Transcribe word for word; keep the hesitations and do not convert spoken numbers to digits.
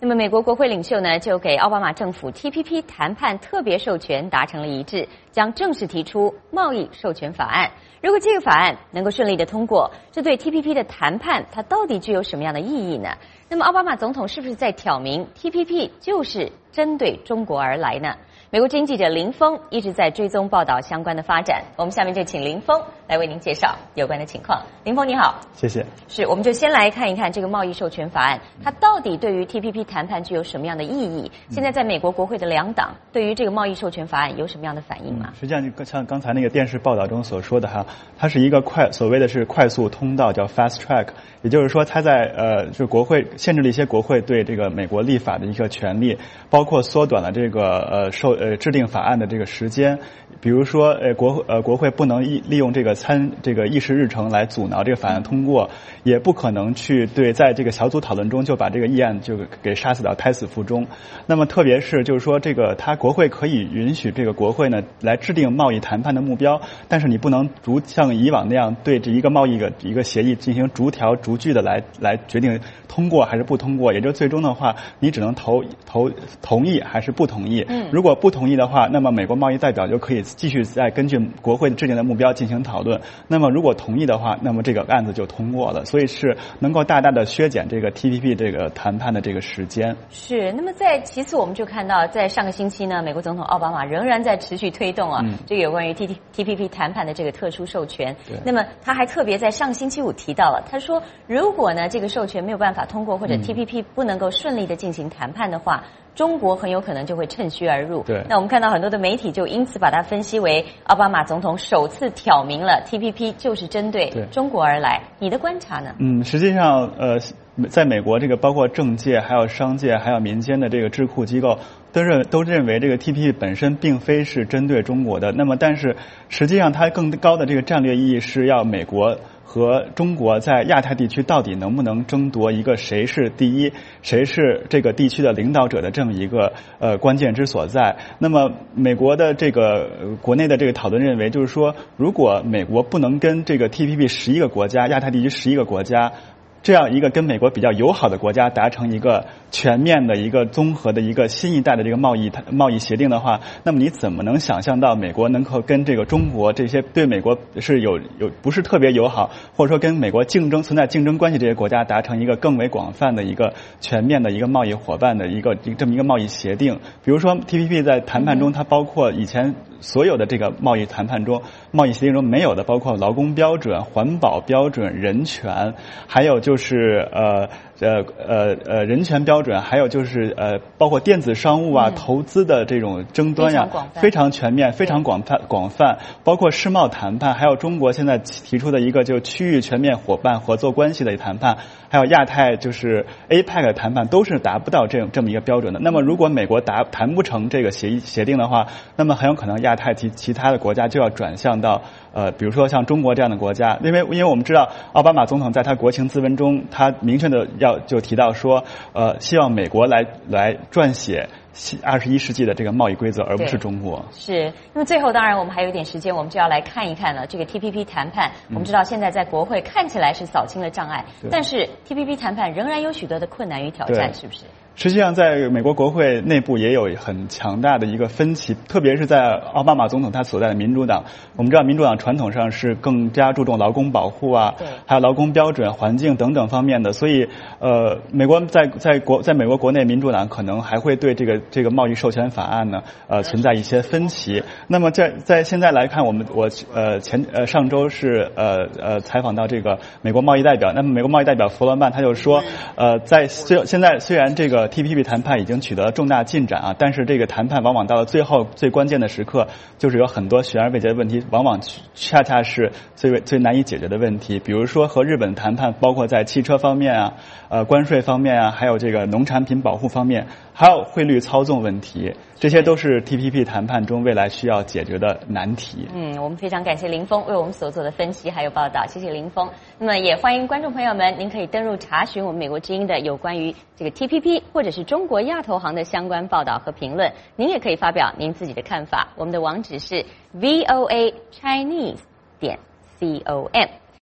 那么美国国会领袖呢，就给奥巴马政府 T P P 谈判特别授权达成了一致，将正式提出贸易授权法案。如果这个法案能够顺利的通过，这对 T P P 的谈判它到底具有什么样的意义呢？那么奥巴马总统是不是在挑明 T P P 就是针对中国而来呢？美国之音记者林峰一直在追踪报道相关的发展，我们下面就请林峰来为您介绍有关的情况。林峰你好。 谢谢。 是，我们就先来看一看这个贸易授权法案，它到底对于 T P P 谈判具有什么样的意义？现在在美国国会的两党对于这个贸易授权法案有什么样的反应吗？ 实际上，就像刚才那个电视报道中所说的哈，它是一个快所谓的是快速通道，叫 fast track， 也就是说，它在呃，就是国会限制了一些国会对这个美国立法的一个权利，包括缩短了这个呃受呃制定法案的这个时间，比如说呃国呃国会不能利利用这个参这个议事日程来阻挠这个法案通过，也不可能去对在这个小组讨论中就把这个议案就给杀死到胎死腹中。那么特别是就是说这个它国会可以允许这个国会呢来制定贸易谈判的目标，但是你不能逐像以往那样对这一个贸易的一个协议进行逐条逐句的来来决定通过还是不通过，也就最终的话你只能投投同意还是不同意。嗯，如果不同意的话，那么美国贸易代表就可以继续再根据国会制定的目标进行讨论。那么如果同意的话，那么这个案子就通过了，所以是能够大大的削减这个 T P P 这个谈判的这个时间。 是，那么在其次我们就看到，在上个星期呢，美国总统奥巴马仍然在持续推动啊，嗯、这个有关于 T T P P 谈判的这个特殊授权。那么他还特别在上星期五提到了，他说如果呢这个授权没有办法通过，或者 T P P 不能够顺利的进行谈判的话，嗯中国很有可能就会趁虚而入。 对， 那我们看到很多的媒体就因此把它分析为奥巴马总统首次挑明了 T P P 就是针对中国而来。你的观察呢？ 嗯，实际上呃，在美国这个包括政界、还有商界、还有民间的这个智库机构都认都认为这个 T P P 本身并非是针对中国的。那么，但是实际上它更高的这个战略意义是要美国和中国在亚太地区到底能不能争夺一个谁是第一，谁是这个地区的领导者的这么一个呃关键之所在。那么美国的这个、呃、国内的这个讨论认为，就是说，如果美国不能跟这个 T P P 十一个国家，亚太地区十一个国家，这样一个跟美国比较友好的国家达成一个全面的一个综合的一个新一代的这个贸易贸易协定的话，那么你怎么能想象到美国能够跟这个中国这些对美国是有有不是特别友好，或者说跟美国竞争存在竞争关系这些国家达成一个更为广泛的一个全面的一个贸易伙伴的一个这么一个贸易协定？比如说 T P P 在谈判中，它包括以前所有的这个贸易谈判中、贸易协定中没有的，包括劳工标准、环保标准、人权，还有就是呃呃呃呃人权标准，还有就是呃包括电子商务啊、嗯、投资的这种争端呀，非常全面、非常广泛广泛，包括世贸谈判，还有中国现在提出的一个就区域全面伙伴合作关系的谈判，还有亚太就是 A P E C 的谈判，都是达不到这种这么一个标准的。那么如果美国达谈不成这个协议协定的话，那么很有可能亚太其其他的国家就要转向到呃比如说像中国这样的国家，因为因为我们知道奥巴马总统在他国情咨文中，他明确的要就提到说，呃，希望美国来来撰写二十一世纪的这个贸易规则，而不是中国。 是。那么最后，当然我们还有一点时间，我们就要来看一看了这个 T P P 谈判。我们知道现在在国会看起来是扫清了障碍，但是 T P P 谈判仍然有许多的困难与挑战，是不是？ 实际上，在美国国会内部也有很强大的一个分歧，特别是在奥巴马总统他所在的民主党。我们知道，民主党传统上是更加注重劳工保护啊，还有劳工标准、环境等等方面的。所以，呃，美国在在国在美国国内，民主党可能还会对这个这个贸易授权法案呢，呃，存在一些分歧。那么在在现在来看，我们我呃前呃上周是呃呃采访到这个美国贸易代表，那么美国贸易代表弗罗曼他就说，呃，在虽现在虽然这个T P P 谈判已经取得了重大进展啊，但是这个谈判往往到了最后最关键的时刻，就是有很多悬而未决的问题，往往恰恰是最最难以解决的问题。比如说和日本谈判，包括在汽车方面啊、呃关税方面啊，还有这个农产品保护方面，还有汇率操纵问题，这些都是 T P P 谈判中未来需要解决的难题。 嗯，我们非常感谢林峰为我们所做的分析还有报道，谢谢林峰。那么也欢迎观众朋友们，您可以登入查询我们美国之音的有关于这个 T P P 或者是中国亚投行的相关报道和评论，您也可以发表您自己的看法。我们的网址是 V O A Chinese 点 C O M。